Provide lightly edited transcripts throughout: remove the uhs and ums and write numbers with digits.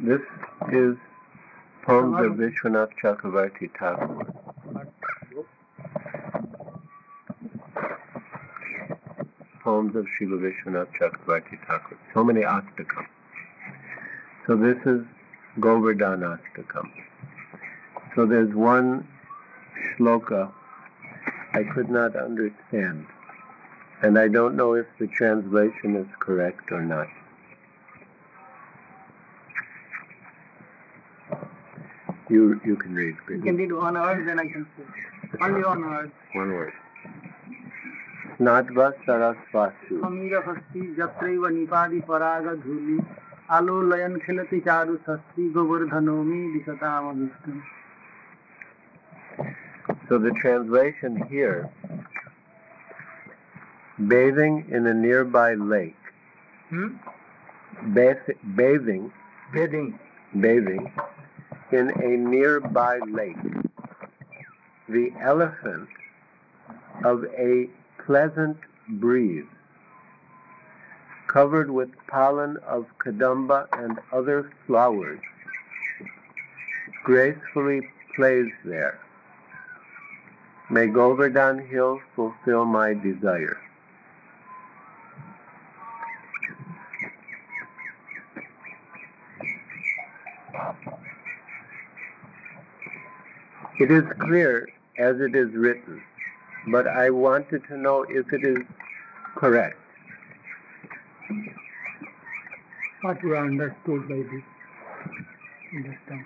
This is poems of Vishwanath Chakravarti Thakur. Poems of Srila Vishwanath Chakravarti Thakur. So many Astakam. So this is Govardhan Astakam. So there's one shloka I could not understand, and I don't know if the translation is correct or not. You can read. You can read one word, then I can say. Only one word. One word. Snatva sarasvasu. Samira hasti jatraiva nipadi paraga dhuli alo layan khilati charu sasti govardhanomi disatama vishnu. So the translation here, bathing in a nearby lake. Bathing in a nearby lake. The elephant of a pleasant breeze, covered with pollen of kadamba and other flowers, gracefully plays there. May Govardhan Hill fulfill my desire. It is clear as it is written, but I wanted to know if it is correct. What you understood by this? Understand.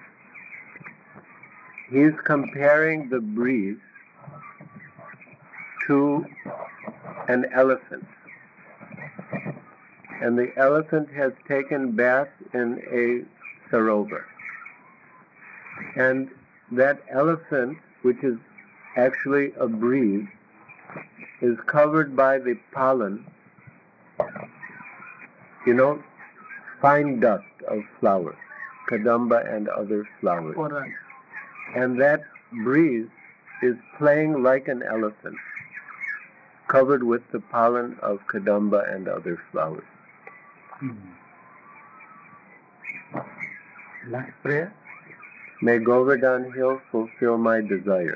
He is comparing the breeze to an elephant. And the elephant has taken bath in a sarovar. And that elephant, which is actually a breeze, is covered by the pollen, fine dust of flowers, kadamba and other flowers. Correct. And that breeze is playing like an elephant, covered with the pollen of kadamba and other flowers. Last prayer. May Govardhan Hill fulfill my desire.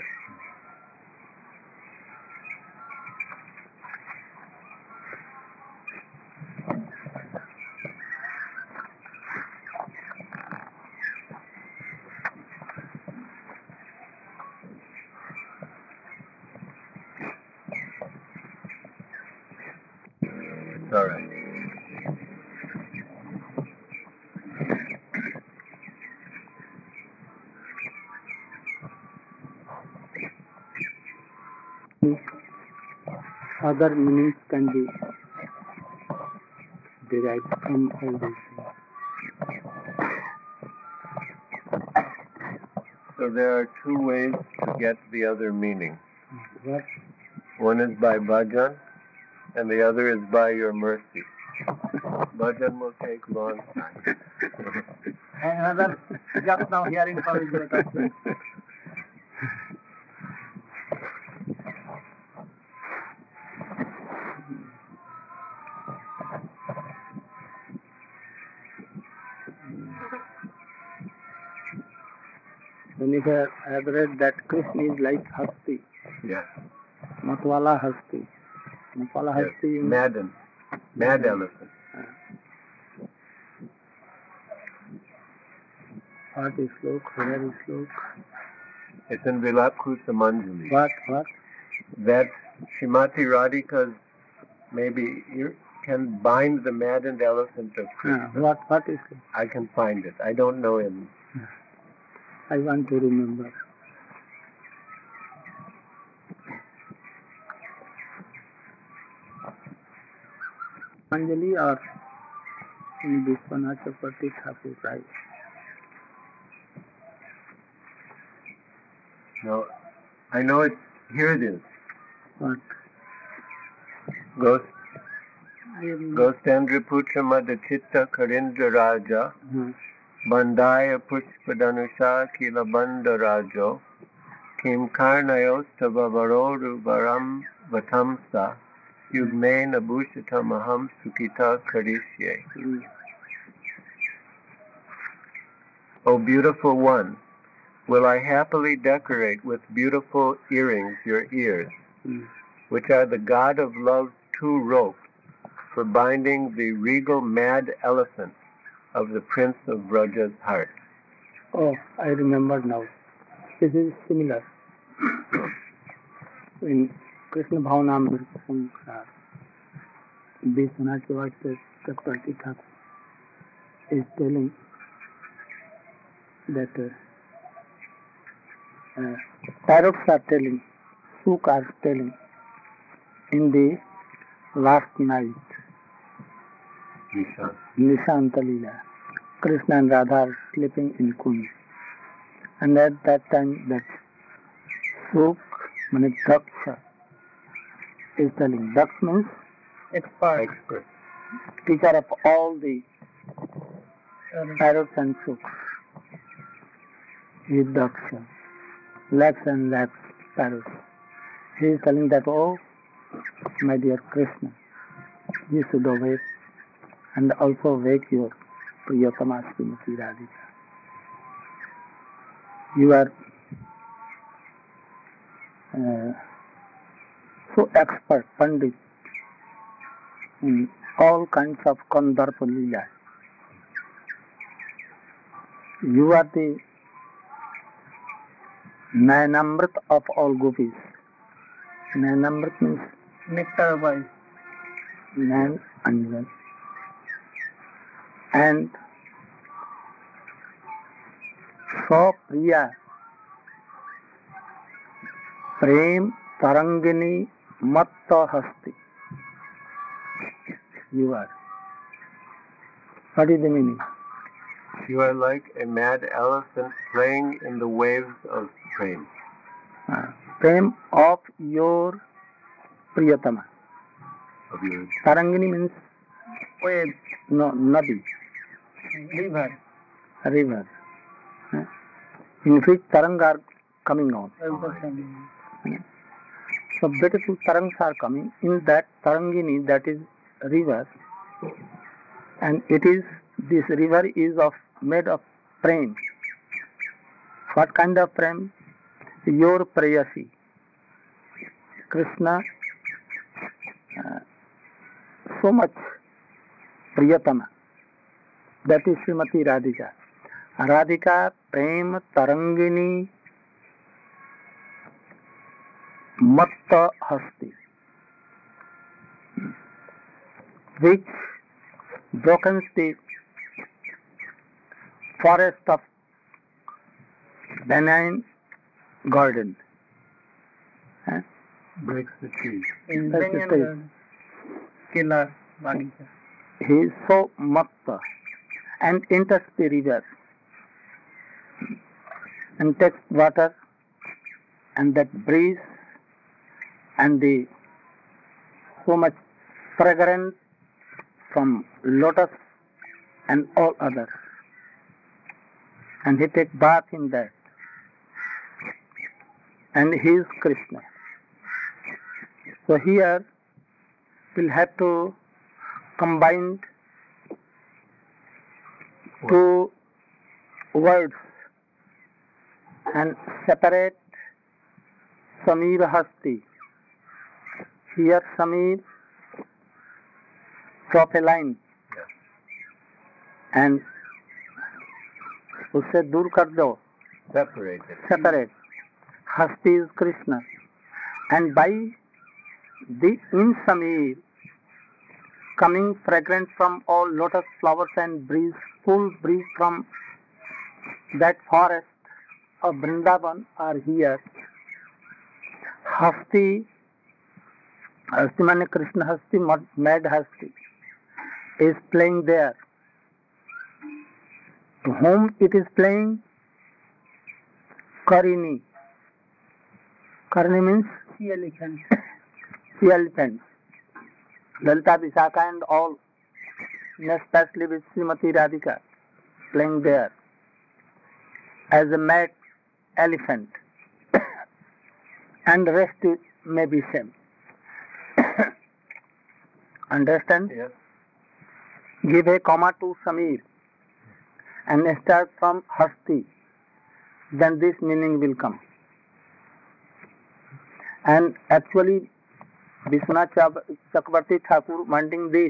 All right. Other meanings can be derived from all these things. So there are two ways to get the other meaning. What? One is by bhajan, and the other is by your mercy. Bhajan will take long time. And another, just now hearing from his Whenever I have read that Krishna is like Hasti. Yeah. Matwala Hasti. Matwala Hasti. Yes. Mad elephant. What is slok? Where is slok? It's in Vilapkusa Manjuli. What? That Srimati Radhika's, maybe you can bind the maddened elephant of Krishna. What is it? I can find it. I don't know him. I want to remember. Anjali or in Vishwanath Chakravarti Thakur, right? No, I know it. Here it is. What? Gosendra Putra Madachitta Karindra Raja Bandaya Pushpadanusha Kila Banda Rajo Kim Karnayos Tavavaroru Varam Vatamsa Yugme Nabhushatamaham Sukita Karishye. O beautiful one, will I happily decorate with beautiful earrings your ears, which are the god of love's two ropes for binding the regal mad elephant of the prince of Vraja's heart. Oh, I remember now. This is similar. In Krishna Bhavanamrita Samsara, Vishwanath Chakravarti Thakur is telling that parrots are telling, Suk are telling in the last night, Nishanta Leela, Krishna and Radha are sleeping in Kund. And at that time that Suk, Daksha, is telling. Daksha means expert, teacher of all the parrots and Suks. He is Daksha, lakhs and lakhs parrots. He is telling that, oh, my dear Krishna, you should awake and also wake your Priyatama Srimati Radhika. You are so expert, Pandit, in all kinds of Kandarpa Leela. You are the Nayanamrit of all gopis. Nayanamrit means nectar of eyes. Nayan Anjan. And so Priya, Prem Tarangini Matta Hasti. You are. What is the meaning? You are like a mad elephant playing in the waves of Prem. Prem of your Priyatama. Of yours. Tarangini means wave, no, Nadi. River. River. In which Tarang are coming out. So beautiful Tarangs are coming. In that Tarangini, that is river, and it is, this river is made of Prem. What kind of Prem? Your Prayasi. Krishna, so much Priyatama. That is Srimati Radhika. Radhika Prem Tarangini Matta Hasti, which brokens the forest of benign garden. Breaks the trees. In Banyan garden. Kila Vadika. He is so matta and enters the river and takes water and that breeze and the so much fragrance from lotus and all others, and he takes bath in that, and he is Krishna. So here we'll have to combine two words and separate Samir Hasti. Here Samir, drop a line and उसे दूर कर दो. Separate it. Separate. Hasti is Krishna, and by the in Samir coming fragrance from all lotus flowers and breeze, full breeze from that forest of Vrindavan are here. Hasti, Hasti means Krishna Hasti, mad Hasti, is playing there. To whom it is playing? Karini. Karini means sea elephant. Sea elephant. Lalita Vishaka and all, especially with Srimati Radhika, playing there as a mad elephant. And rest may be same. Understand? Yes. Give a comma to Samir and start from Hasti, then this meaning will come. And actually, Vishwanath Chakravarti Thakur wanting this,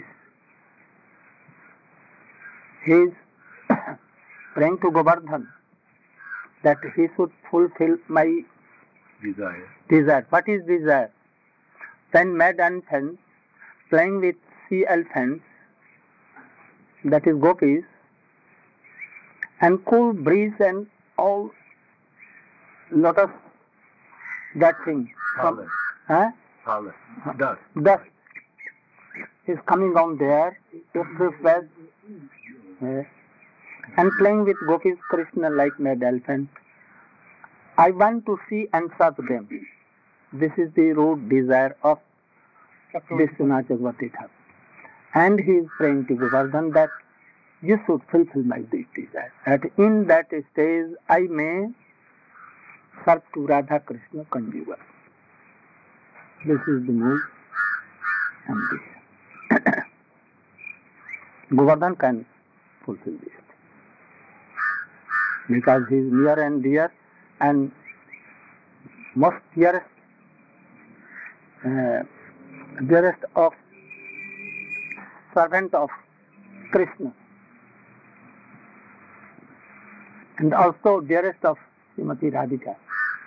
he is praying to Govardhan that he should fulfill my desire. What is desire? Then mad elephants playing with sea elephants, that is gopis, and cool breeze and all lotus, that thing. Pollen. Huh? Pollen. Dust. Dust is coming down there, everywhere, and playing with gopis Krishna like mad elephant. I want to see and serve them. This is the root desire of Vishwanath Chakravarti Thakur. And he is praying to Govardhan that you should fulfill my desire. That in that stage I may serve to Radha Krishna conjugal. This is the mood and this. Govardhan can fulfill this. Because he is near and dear and most dearest of servant of Krishna, and also dearest of Srimati Radhika.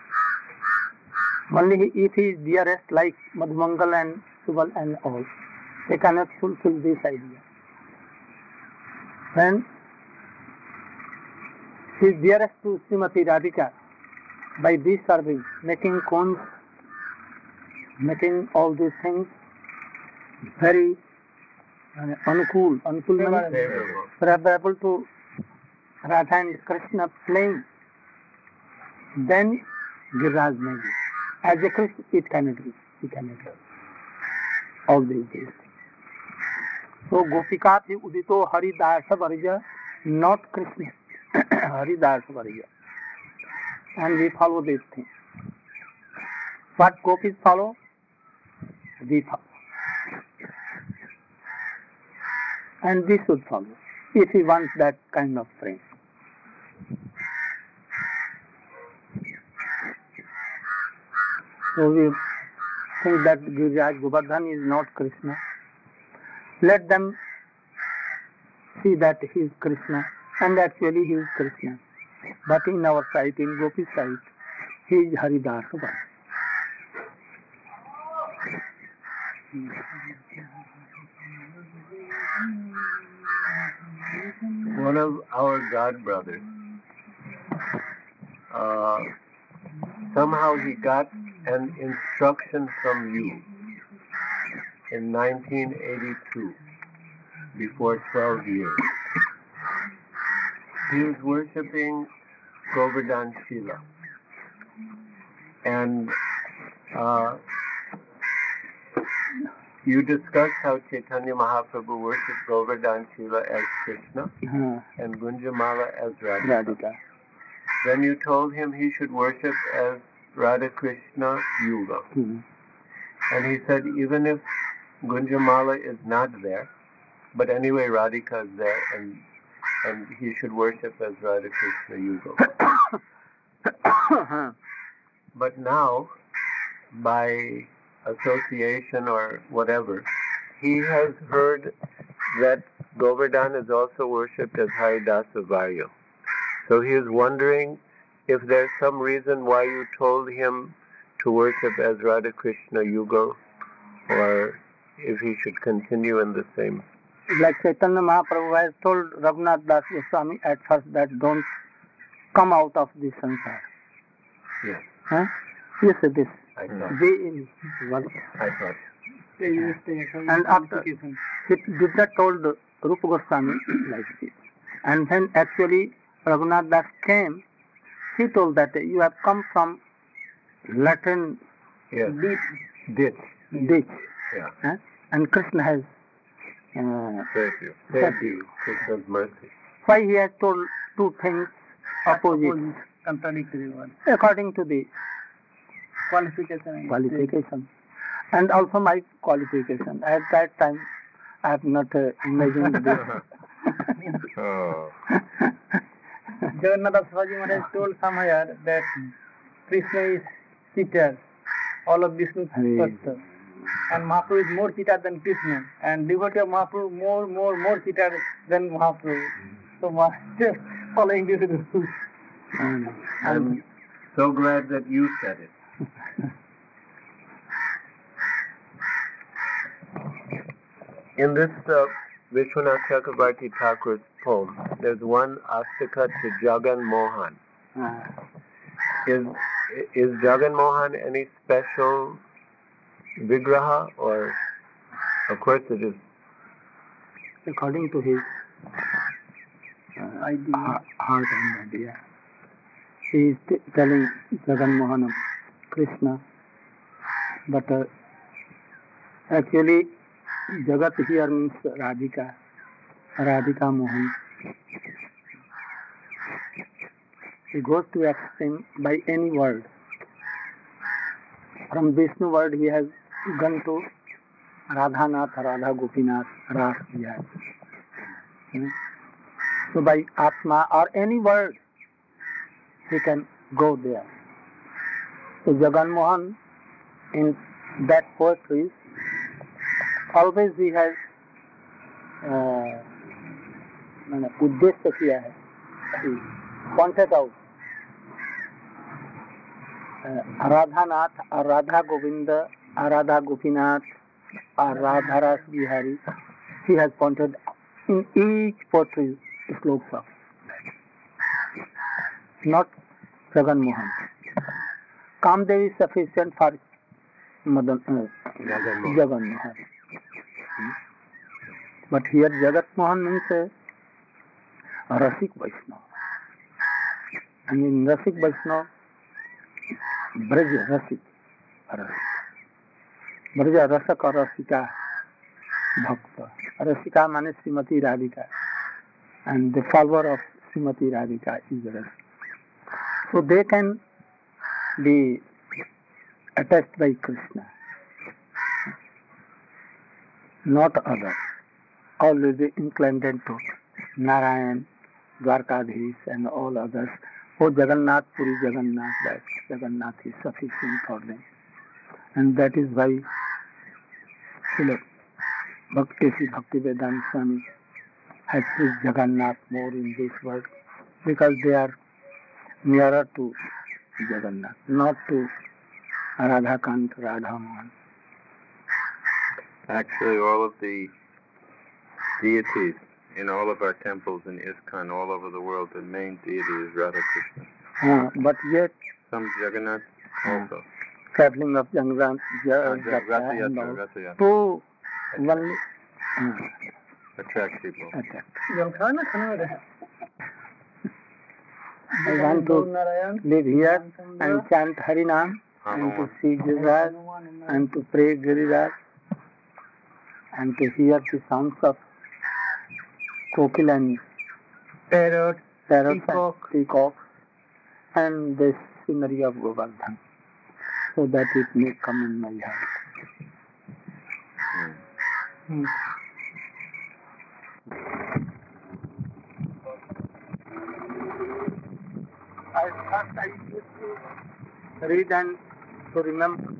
Only if he is dearest like Madhumangal and Subal and all, they cannot fulfill this idea. When he is dearest to Srimati Radhika, by this service, making cones, making all these things very uncool favorable to Radha and Krishna playing, then Giriraj may be. As a Krishna, it cannot be. It cannot be. All these things. So Gopika thi udito Haridasa Varja, not Krishna. Haridasa Varja. And we follow this thing. What gopis follow, we follow. And we should follow, if he wants that kind of friend. So we think that Giriraj Govardhan is not Krishna. Let them see that he is Krishna, and actually he is Krishna. But in our sight, in Gopi's sight, he is Haridasa. One of our god brothers, somehow he got an instruction from you in 1982, before 12 years. He was worshipping Govardhan Shila. And you discussed how Chaitanya Mahaprabhu worshipped Govardhan Shila as Krishna and Gunjamala as Radhika. Then you told him he should worship as Radha Krishna Yuga. And he said even if Gunjamala is not there, but anyway Radhika is there, and he should worship as Radha Krishna Yuga. But now, by association or whatever, he has heard that Govardhan is also worshipped as Haridasa Varya. So he is wondering if there's some reason why you told him to worship as Radha Krishna Yuga, or if he should continue in the same. Like Chaitanya Mahaprabhu has told Raghunath Das Goswami at first that don't come out of this sansar. Yes. Huh? He said this. I thought. I thought. And after, he did not told Rupa Goswami like this. And when actually Raghunath Das came, he told that you have come from Latin ditch. Yeah. Huh? And Krishna has Thank you. Thank you. Krishna's mercy. Why he has told two things opposite, contradictory one. According to the qualification. And also my qualification. At that time, I have not imagined this. Oh. Jagannath Swaji Maharaj told somewhere that Krishna is cheater, all of Vishnu Tattva. And Mahaprabhu is more cheater than Krishna. And devotee of Mahaprabhu more cheater than Mahaprabhu. So just following this rule. I'm so glad that you said it. In this Vishwanath Chakravarti Thakur's poem, there's one Astika to Jagan Mohan. Is Jagan Mohan any special Vigraha, or of course it is According to his heart and idea. He is telling Jagan Mohan of Krishna, but actually Jagat here means Radhika Mohan. He goes to extreme by any word. From Vishnu word he has gone to Radhanath, Radha Gopinath, Ras Vihar. So by Atma or any word he can go there. So Jagan Mohan in that poetry always he has उद्देश्य किया है, pointed out Radhanath or Radha Govinda or Radha Gopinath or Radha Ras Bihari, he has pointed in each poetry slokas of, not Jagan Mohan. Kamdev is sufficient for Jagan Mohan. But here Jagat Mohan means a Rasik Vaishnava. And in Rasik Vaishnava, Braj Rasik. Braj Rasak or Rasika Bhakta. Rasika means Srimati Radhika. And the follower of Srimati Radhika is Rasik. So they can be attached by Krishna, not others. Always inclined to Narayan, Dwarkadhish and all others. Oh Jagannath, Puri Jagannath, that Jagannath is sufficient for them. And that is why Srila Bhaktivedanta Swami has preached Jagannath more in this world, because they are nearer to Jagannath, not to Radhakant, Radhamohan. Actually, all of the deities in all of our temples in ISKCON all over the world, the main deity is Radha Krishna. But yet, some Jagannath also. traveling of Jagannath, to only attract people. I want to live here and chant Harinam and to see Giriraj and to pray Giriraj and to hear the sounds of kokil and parrots and peacocks and the scenery of Govardhan, so that it may come in my heart. I used to read and to remember.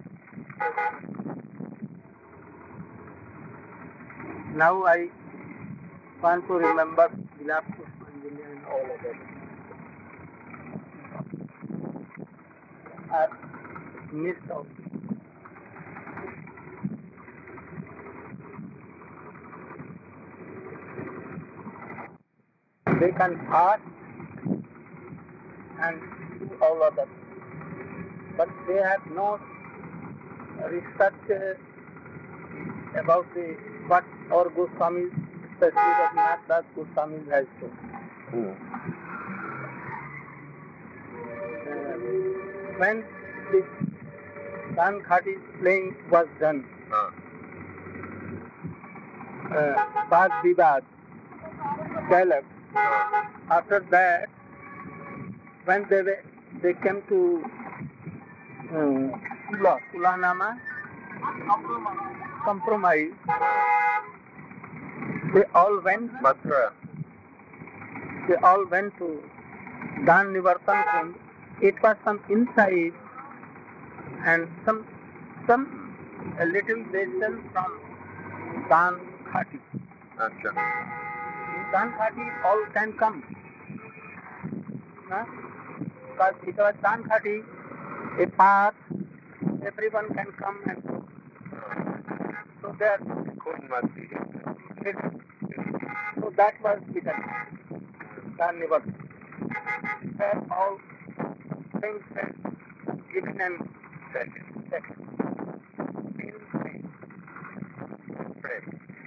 Now I want to remember Vilap Pushpanjali and all of it. I've missed out. They can fast and do all of that, but they have no research about the what our Goswamis, especially Raghunath Das Goswami, has shown. When the Dan Khadi playing was done, Bad Vivad developed. After that, when they came to Sulanama, compromise, they all went. Mathura. They all went to Dan Nivartan Kund, it was some inside and some a little distance from Dan Khati. Acha. In Dan Khati, all can come. Because it was Dan Khati, a path, everyone can come and go. So there, Kund must be. so that was Peter, Dan Nivartan. Where all things were given and Second. Pray.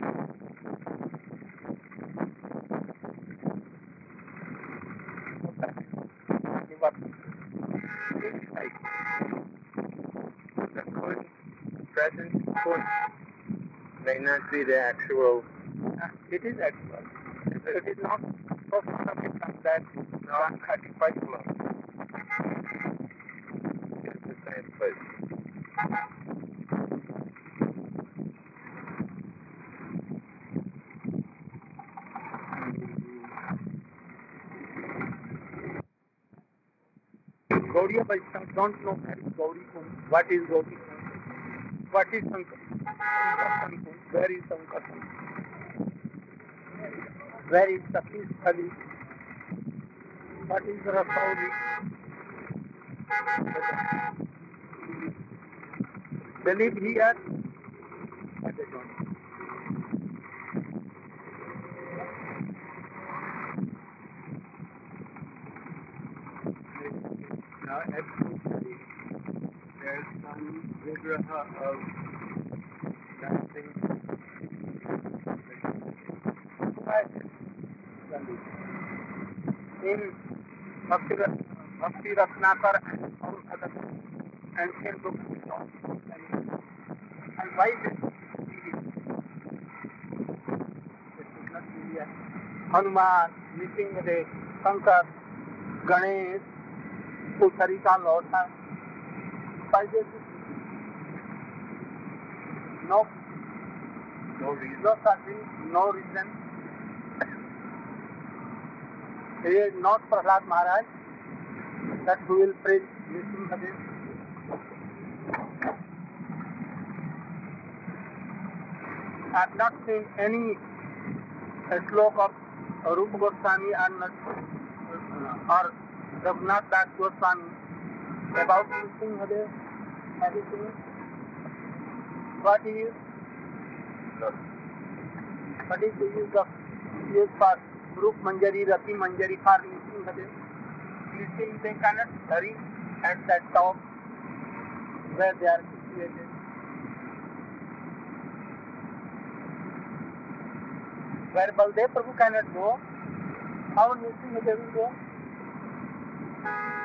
The Kund, present Kund, may not be the actual. It is actual. It is not so far away from that Dan Khati quite close. It's the same place. Gaudiya Vaishnavas don't know that is Gauri Kund. What is Gauri Kund? What is Sankar Kund? Where is Sankar Kund? Where is Satish Thali? What is Rasauli? They live here, but they don't. Now, absolutely, there's some vigraha of dancing. In Bhakti Ratnakar and all other ancient books. And why this? This is not India. Hanuman, Nrsimhadev, Shankar, Ganesh, Sarita Lota. Why this? No reason. No reason. He is not Prahlad Maharaj, that who will praise Nrsimhadev. I have not seen any slok of Rupa Goswami or Raghunath Das Goswami about Nrsimhadev. Have you seen? What is the use for Rup Manjari, Rati Manjari for Nrsimhadev? Still they cannot hurry at that top where they are situated. Where Baldev Prabhu cannot go, how Nrsimhadev will go?